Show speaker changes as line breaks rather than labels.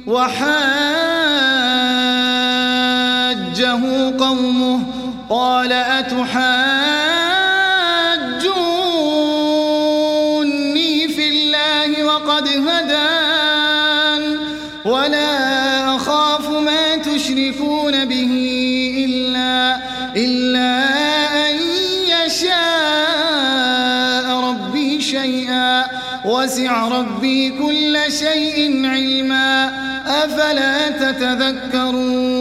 وحاجه قومه قال أتحاجوني في الله وقد هدان ولا أخاف ما تشركون به إلا أن يشاء ربي شيئا وسع ربي كل شيء علما أفلا تتذكرون